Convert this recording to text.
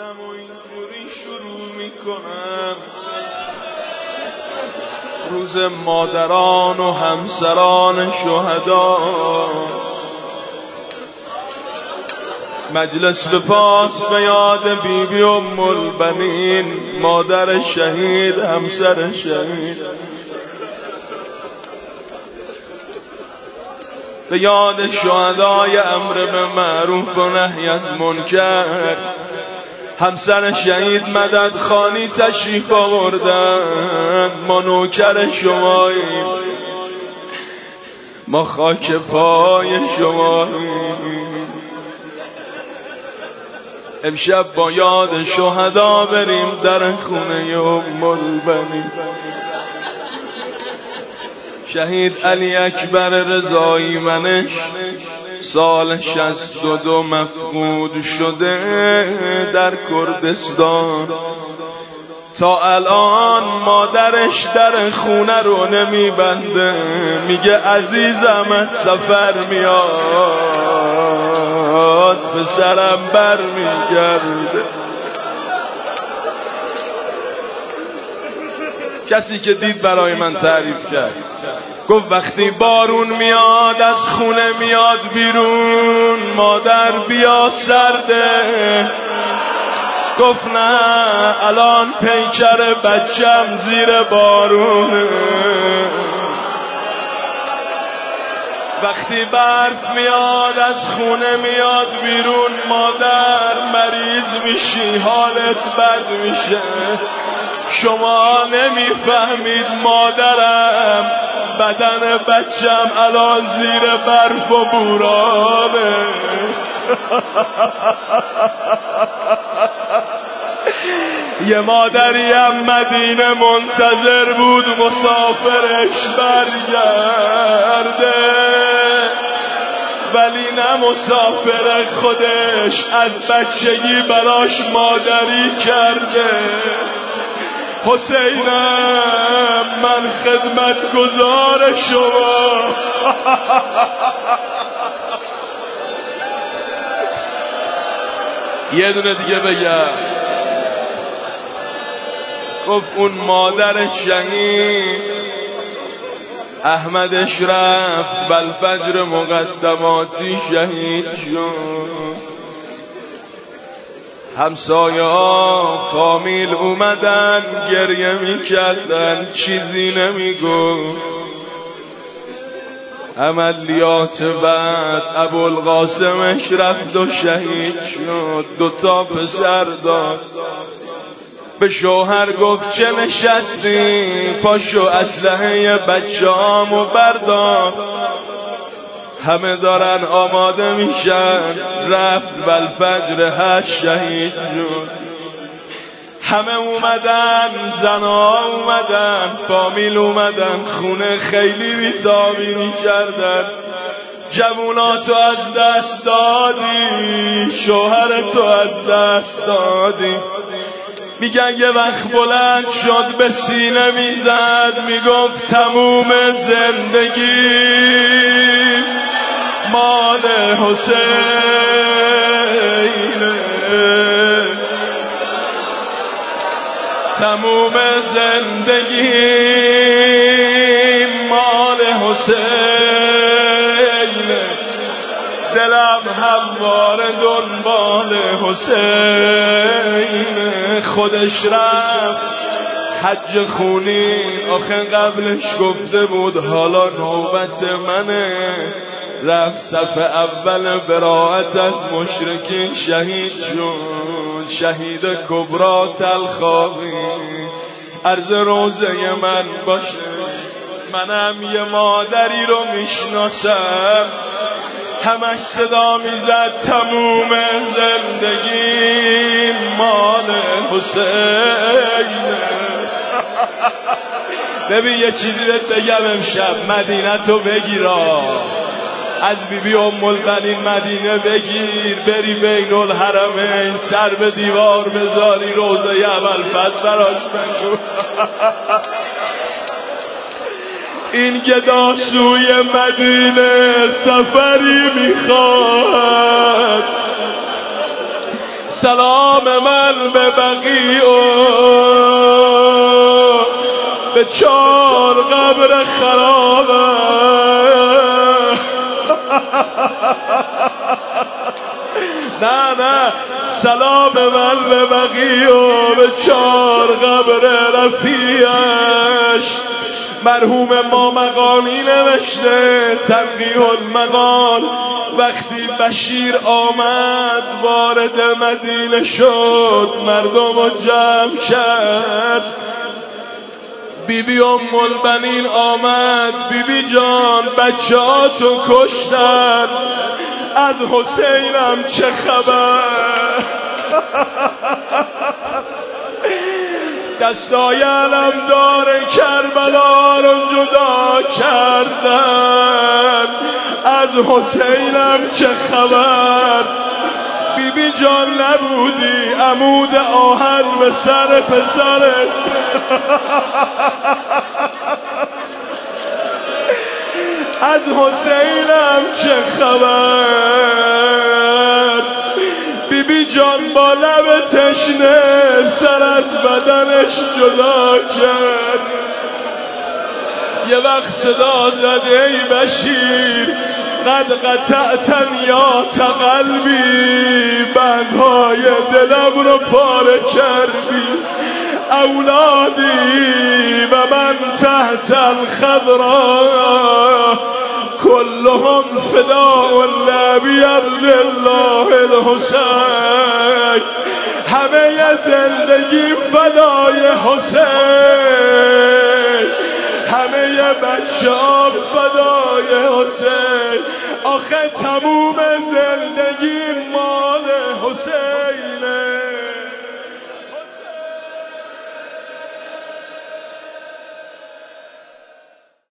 و اینجوری شروع میکنم. روز مادران و همسران شهدا، مجلس به پاس به یاد بیبی ام البنین، مادر شهید، همسر شهید، به یاد شهدای امر به معروف و نهی از منکر. همسر شهید مدد خانی تشریف آوردن. ما نوکر شماییم، ما خاک پای شماییم. امشب با یاد شهدا بریم در خونه ام البنین. شهید علی اکبر رضایی منش سال 62 مفقود شده در کردستان. تا الان مادرش در خونه رو نمیبنده، میگه عزیزم از سفر میاد پسرم بر میگرده. کسی که دید برای من تعریف کرد، گفت وقتی بارون میاد از خونه میاد بیرون، مادر بیا سرده. گفت نه الان پیکر بچم زیر بارونه. وقتی برف میاد از خونه میاد بیرون، مادر مریض میشی، حالت بد میشه. شما نمیفهمید مادرم، بدن بچم الان زیر برف و بورانه. یه مادریم مدینه منتظر بود مسافرش برگرده، ولی نه مسافر خودش از بچگی براش مادری کرده. حسینم من خدمتگزار شما. یه دونه دیگه بگم. گفت اون مادر شهید احمد اشرف بالفجر مقدماتی شهید شد. همسایه ها فامیل اومدن گریه میکردن، چیزی نمیگفت. عملیات بعد ابوالقاسمش رفت و شهید شد. 2 پسر داد. به شوهر گفت چه نشستی، پاشو اسلحه بچه‌هامو بردار، همه دارن آماده میشن. رفت بالفجر 8 شهید شد. همه اومدن، زنها اومدن، فامیل اومدن خونه، خیلی ویتامینی کردن. جووناتو از دست دادی، شوهرتو از دست دادی. میگن یه وقت بلند شد به سینه میزد، میگفت تموم زندگی مال حسینه، تموم زندگی مال حسینه. دلم همواره دنبال حسینه. خودش رفت حج خونی، آخه قبلش گفته بود حالا نوبت منه. رفت صف اول براءت از مشرکین شهید شد. شهید کبرا تلخابی عرض روزه من باشه. منم یه مادری رو میشناسم، همش صدا میزد تموم زندگی مال حسین. ببین یه چیزی بهت بگم امشب، مدینه تو بگیرا، از بیبی ام البنین مدینه بگیر، بری بین الحرمین، سر به دیوار بذاری، روزه ابوالفضل براش بگو. این گدا سوی مدینه سفری میخواد، سلام من به بقیع به 4 قبر خرابه. نه سلام من به بقیع به 4 قبر رفیعش. مرحوم ما مقامی نوشته تنقیح المقال، وقتی بشیر آمد وارد مدینه شد مردم رو جمع کرد. بیبی ام البنین آمد، بیبی جان بچه‌هاتو کشتن، از حسینم چه خبر؟ دستای علمدار کربلا رو جدا کردن، از حسینم چه خبر؟ بیبی جان نبودی عمود آهن به سر پسرت. از حسینم چه خبر؟ بیبی جان با لب تشنه سر از بدنش جدا کرد. یه وقت صدا زد ای بشیر قد قطعتن یا تقلبی، بندهای دلم رو پاره کردی. اولادی و من تحت الخضراء كلهم فداء النبی عبدالله الحسین. همه زندگی فدای حسین، همه بچه ها فدای حسین. آخه تموم زندگی